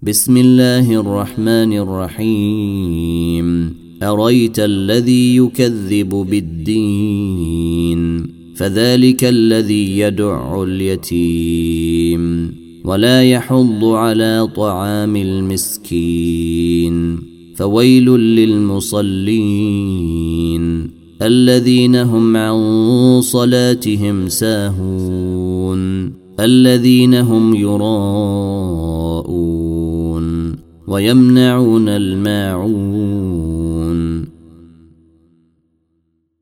بسم الله الرحمن الرحيم. أريت الذي يكذب بالدين فذلك الذي يدع اليتيم ولا يحض على طعام المسكين فويل للمصلين الذين هم عن صلاتهم ساهون الذين هم يراءون ويمنعون الماعون